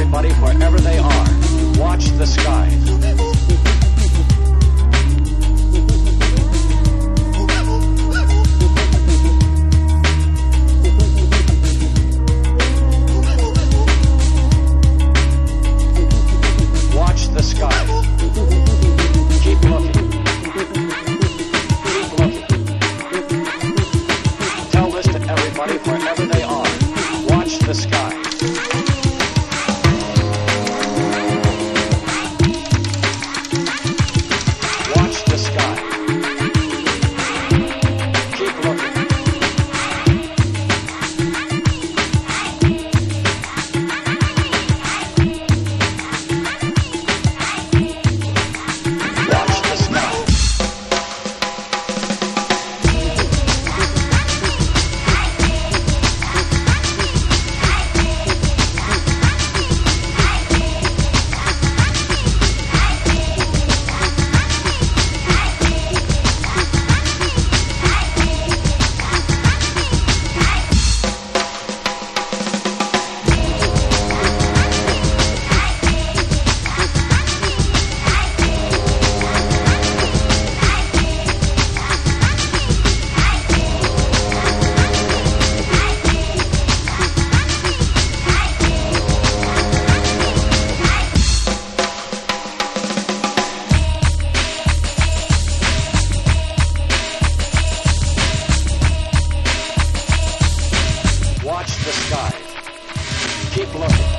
everybody wherever they are. Watch the skies. Watch the skies. Keep looking. Keep looking. Tell this to everybody wherever they are. Watch the skies. Watch the sky. Keep looking. Watch the sky. Watch the skies. Keep looking.